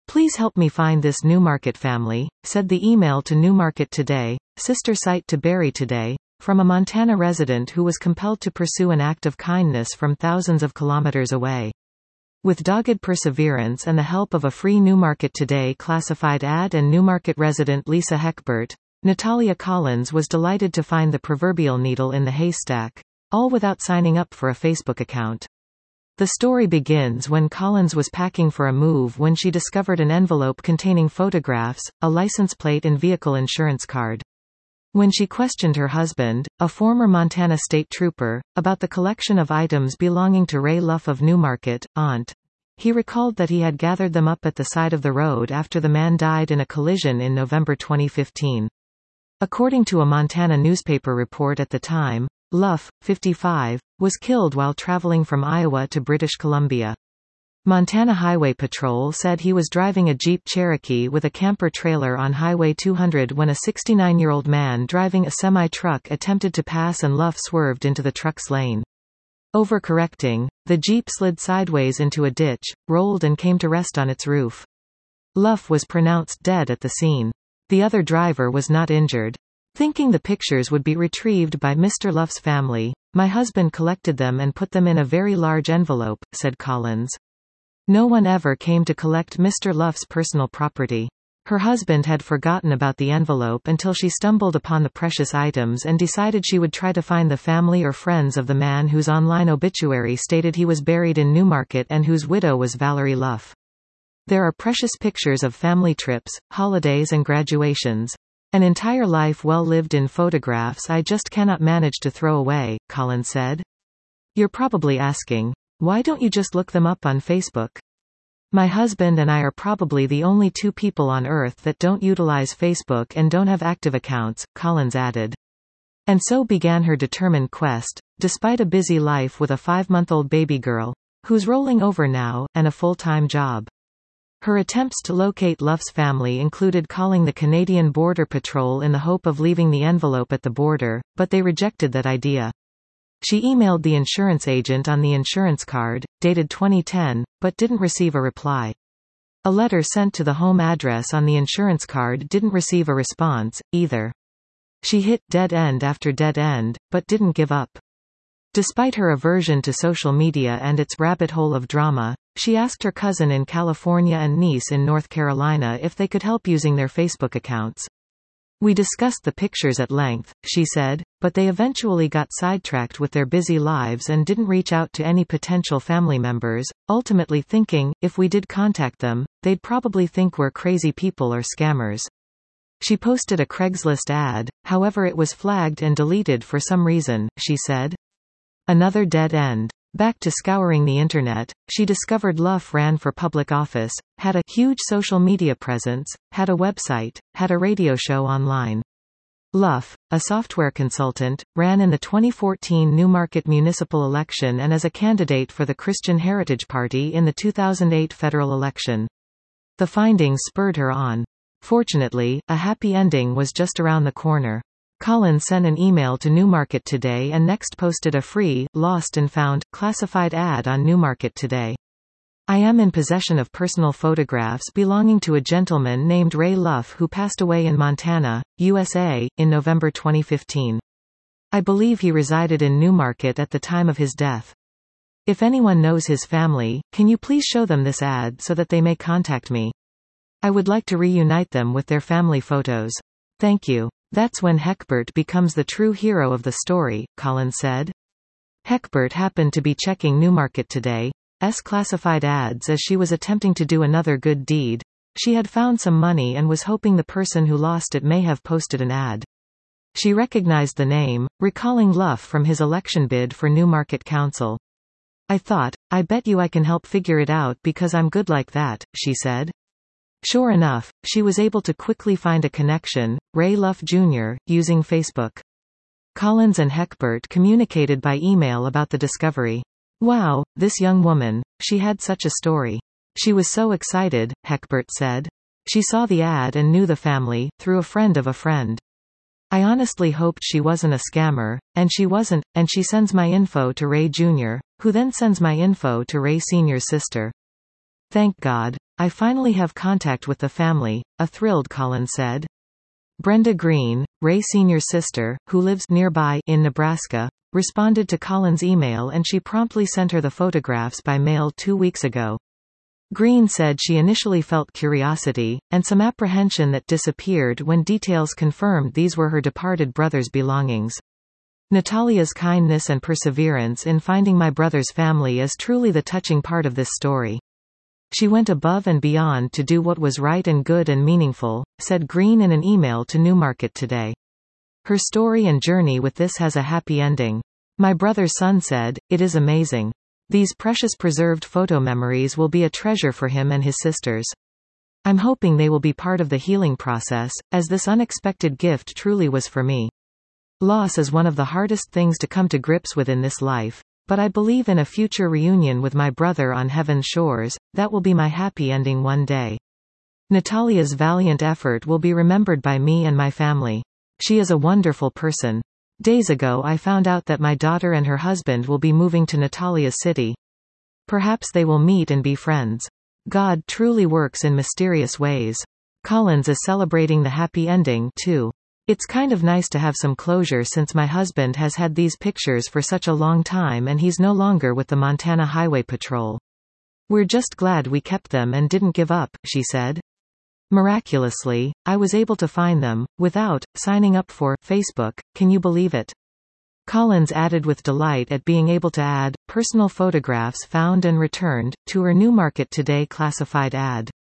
Please help me find this Newmarket family, said the email to Newmarket Today, sister site to Barrie Today, from a Montana resident who was compelled to pursue an act of kindness from thousands of kilometers away. With dogged perseverance and the help of a free Newmarket Today classified ad and Newmarket resident Lisa Heckbert, Natalia Collins was delighted to find the proverbial needle in the haystack, all without signing up for a Facebook account. The story begins when Collins was packing for a move when she discovered an envelope containing photographs, a license plate and vehicle insurance card. When she questioned her husband, a former Montana state trooper, about the collection of items belonging to Ray Luff of Newmarket, Aunt, he recalled that he had gathered them up at the side of the road after the man died in a collision in November 2015. According to a Montana newspaper report at the time, Luff, 55, was killed while traveling from Iowa to British Columbia. Montana Highway Patrol said he was driving a Jeep Cherokee with a camper trailer on Highway 200 when a 69-year-old man driving a semi-truck attempted to pass and Luff swerved into the truck's lane. Overcorrecting, the Jeep slid sideways into a ditch, rolled and came to rest on its roof. Luff was pronounced dead at the scene. The other driver was not injured. Thinking the pictures would be retrieved by Mr. Luff's family, my husband collected them and put them in a very large envelope, said Collins. No one ever came to collect Mr. Luff's personal property. Her husband had forgotten about the envelope until she stumbled upon the precious items and decided she would try to find the family or friends of the man whose online obituary stated he was buried in Newmarket and whose widow was Valerie Luff. There are precious pictures of family trips, holidays and graduations. An entire life well lived in photographs I just cannot manage to throw away, Collins said. You're probably asking, why don't you just look them up on Facebook? My husband and I are probably the only two people on Earth that don't utilize Facebook and don't have active accounts, Collins added. And so began her determined quest, despite a busy life with a 5-month-old baby girl, who's rolling over now, and a full-time job. Her attempts to locate Luff's family included calling the Canadian Border Patrol in the hope of leaving the envelope at the border, but they rejected that idea. She emailed the insurance agent on the insurance card, dated 2010, but didn't receive a reply. A letter sent to the home address on the insurance card didn't receive a response, either. She hit dead end after dead end, but didn't give up. Despite her aversion to social media and its rabbit hole of drama, she asked her cousin in California and niece in North Carolina if they could help using their Facebook accounts. We discussed the pictures at length, she said, but they eventually got sidetracked with their busy lives and didn't reach out to any potential family members, ultimately thinking, if we did contact them, they'd probably think we're crazy people or scammers. She posted a Craigslist ad, however it was flagged and deleted for some reason, she said. Another dead end. Back to scouring the internet, she discovered Luff ran for public office, had a huge social media presence, had a website, had a radio show online. Luff, a software consultant, ran in the 2014 Newmarket municipal election and as a candidate for the Christian Heritage Party in the 2008 federal election. The findings spurred her on. Fortunately, a happy ending was just around the corner. Collins sent an email to Newmarket Today and next posted a free, lost and found, classified ad on Newmarket Today. I am in possession of personal photographs belonging to a gentleman named Ray Luff who passed away in Montana, USA, in November 2015. I believe he resided in Newmarket at the time of his death. If anyone knows his family, can you please show them this ad so that they may contact me? I would like to reunite them with their family photos. Thank you. That's when Heckbert becomes the true hero of the story, Collins said. Heckbert happened to be checking Newmarket Today's classified ads as she was attempting to do another good deed. She had found some money and was hoping the person who lost it may have posted an ad. She recognized the name, recalling Luff from his election bid for Newmarket Council. I thought, I bet you I can help figure it out because I'm good like that, she said. Sure enough, she was able to quickly find a connection, Ray Luff Jr., using Facebook. Collins and Heckbert communicated by email about the discovery. Wow, this young woman, she had such a story. She was so excited, Heckbert said. She saw the ad and knew the family, through a friend of a friend. I honestly hoped she wasn't a scammer, and she wasn't, and she sends my info to Ray Jr., who then sends my info to Ray Sr.'s sister. Thank God. I finally have contact with the family, a thrilled Collins said. Brenda Green, Ray Sr.'s sister, who lives nearby in Nebraska, responded to Collins' email and she promptly sent her the photographs by mail 2 weeks ago. Green said she initially felt curiosity, and some apprehension that disappeared when details confirmed these were her departed brother's belongings. Natalia's kindness and perseverance in finding my brother's family is truly the touching part of this story. She went above and beyond to do what was right and good and meaningful, said Green in an email to Newmarket Today. Her story and journey with this has a happy ending. My brother's son said, "It is amazing. These precious preserved photo memories will be a treasure for him and his sisters. I'm hoping they will be part of the healing process, as this unexpected gift truly was for me. Loss is one of the hardest things to come to grips with in this life, but I believe in a future reunion with my brother on heaven's shores. That will be my happy ending one day. Natalia's valiant effort will be remembered by me and my family. She is a wonderful person. Days ago I found out that my daughter and her husband will be moving to Natalia's city. Perhaps they will meet and be friends. God truly works in mysterious ways." Collins is celebrating the happy ending, too. It's kind of nice to have some closure since my husband has had these pictures for such a long time and he's no longer with the Montana Highway Patrol. We're just glad we kept them and didn't give up, she said. Miraculously, I was able to find them, without signing up for Facebook, can you believe it? Collins added with delight at being able to add personal photographs found and returned to her Newmarket Today classified ad.